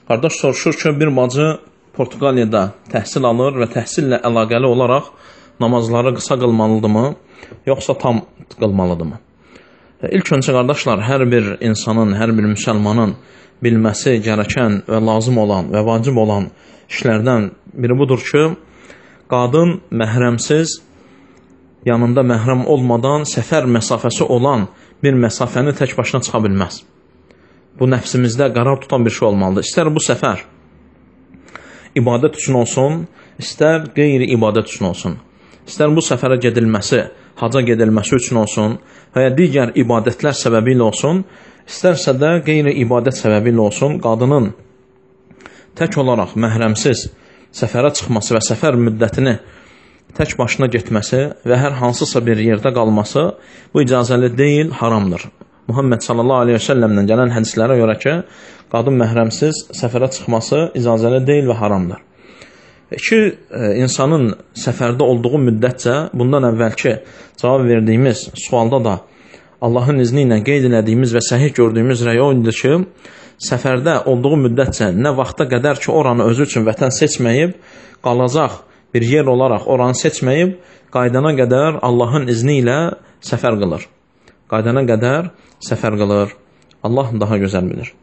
Qardaş soruşur ki, bir bacı Portuqaliyada təhsil alır və təhsillə əlaqəli olaraq namazları qısa qılmalıdırmı, yoxsa tam qılmalıdırmı? İlk öncə qardaşlar, hər bir insanın, hər bir müsəlmanın bilməsi gərəkən və lazım olan və vacib olan işlərdən biri budur ki, qadın məhrəmsiz, yanında məhrəm olmadan səfər məsafəsi olan bir məsafəni tək başına çıxa bilməz. Bu nəfsimizdə qərar tutan bir şey olmalıdır. İstər bu səfər ibadət üçün olsun, istər qeyri-ibadət üçün olsun. İstər bu səfərə gedilməsi, haca gedilməsi üçün olsun və ya digər ibadətlər səbəbi ilə olsun, istərsə də qeyri-ibadət səbəbi ilə olsun, qadının tək olaraq məhrəmsiz səfərə çıxması və səfər müddətini tək başına getməsi və hər hansısa bir yerdə qalması bu icazəli deyil, haramdır. Muhammed sallallahu aleyhi ve sellemdən gələn hədislərə görə ki, qadın məhrəmsiz səfərə çıxması icazəli deyil və haramdır. İnsanın səfərdə olduğu müddətcə bundan əvvəlki cavab verdiyimiz sualda da Allahın izni ilə qeyd elədiyimiz və səhih gördüyümüz rəy oyundur ki, səfərdə olduğu müddətcə nə vaxta qədər ki, oranı özü üçün vətən seçməyib, qalacaq bir yer olaraq oranı seçməyib, qaydana qədər Allahın izni ilə səfər qılır. Qaydana qədər səfər qılır. Allah daha gözəl bilir.